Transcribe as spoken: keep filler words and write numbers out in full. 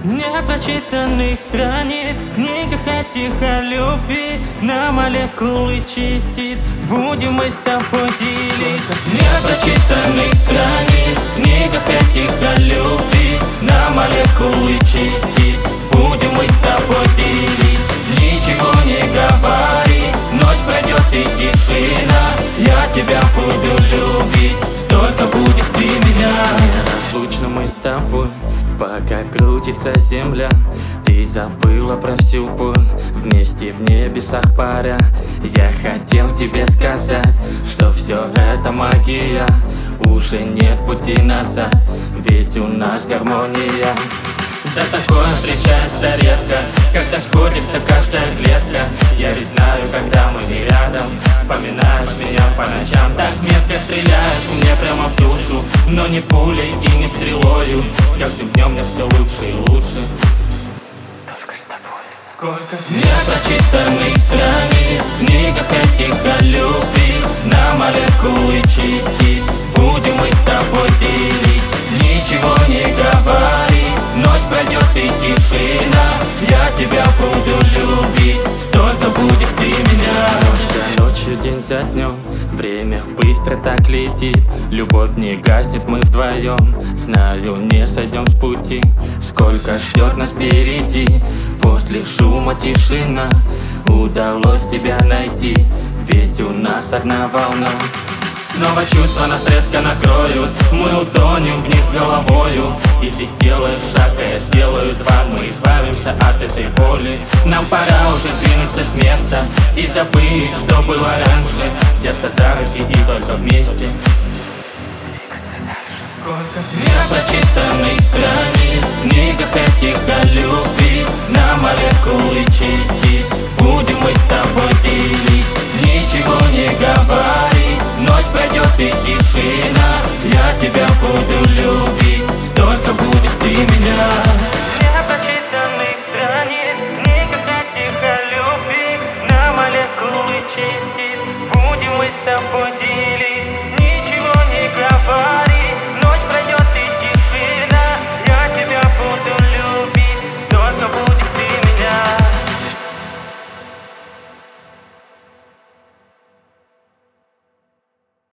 Непрочитанных страниц в книгах этих о любви на молекулы частиц будем мы с тобой делить. Непрочитанных страниц в книгах этих о любви на молекулы частиц будем мы с тобой делить. Ничего не говори, ночь пройдет и тишина, я тебя буду любить, столько будешь ты меня. Неразлучно мы с тобой, пока крутится земля. Ты забыла про всю боль, вместе в небесах паря. Я хотел тебе сказать, что все это магия, уже нет пути назад, ведь у нас гармония. Да такое встречается редко, когда сходится каждая клетка. Я ведь знаю, когда мы не рядом, вспоминаешь меня по ночам. Так метко стреляешь мне прямо в душу, но не пулей и не стрелою. С каждым днем мне все лучше и лучше, только с тобой. Сколько непрочитанных страниц в книгах этих о любви на молекулы частиц будем мы с тобой делить. Ничего не говори, ночь пройдет и тишина, я тебя буду любить, столько будешь ты меня. Ночь за ночью, день за днем, время быстро так летит. Любовь не гаснет, мы вдвоем, знаю, не сойдем с пути. Сколько ждет нас впереди, после шума тишина, удалось тебя найти, ведь у нас одна волна. Снова чувства нас резко накроют, мы утонем в них с головою. И ты сделаешь шаг, а я сделаю два, мы избавимся от этой боли. Нам пора уже двинуться с места и забыть, что было раньше, взяться за руки и только вместе двигаться дальше. Сколько непрочитанных страниц в книгах этих о любви на молекулы